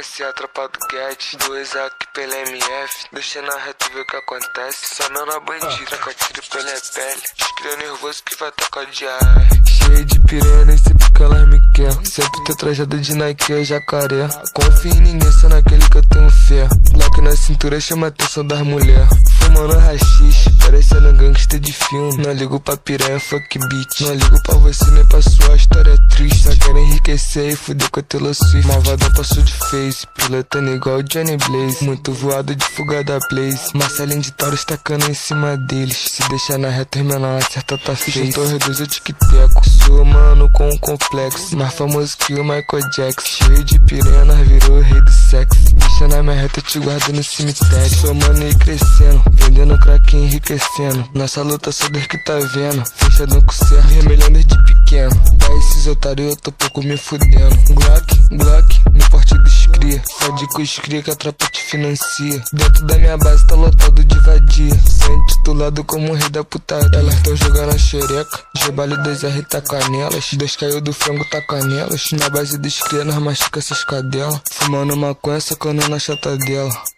Essa é a tropa do Guedes, 2 aqui pela MF. Deixa na reta ver o que acontece. Só não na bandida, troca tiro pela pele. Escreve nervoso que vai tocar de ar. Cheio de piranha, nem sei porque elas me querem. Sempre tô trajado de Nike ou jacaré. Confio em ninguém, só naquele que eu tenho fé. Glock na cintura chama a atenção das mulheres. Fumando rachixe, parecendo gangster de filme. Não ligo pra piranha, fuck bitch. Não ligo pra você nem pra sua história triste. Só quero enriquecer e fuder com a Taylor Swift. Malvadão passou de face, pilotando igual o Johnny Blaze. Muito voado de fuga da Blaze. Marcelinho de Taurus tacando em cima deles. Se deixar na reta, os menor acerta tua face. Eu tô reduzido tic-teco. Sou mano com um complexo, mais famoso que o Michael Jackson. Cheio de piranha, nós virou o rei do sexo. Deixa na minha reta, eu te guardo no cemitério. Sou mano e crescendo, vendendo crack e enriquecendo. Nossa luta só Deus que tá vendo. Fechadão com certo, vermelhão desde pequeno. Pra esses otários eu tô pouco me fudendo. Glock, no porte dos cria. Pode com os cria que a tropa te financia. Dentro da minha base tá lotado de vadia. Sou intitulado como o rei da putaria. Elas tão jogando a xereca. Gebale 2R tá canelas. 2 caiu do frango tá canelas. Na base dos cria nós machuca essas cadelas. Fumando maconha, sacando na chata dela.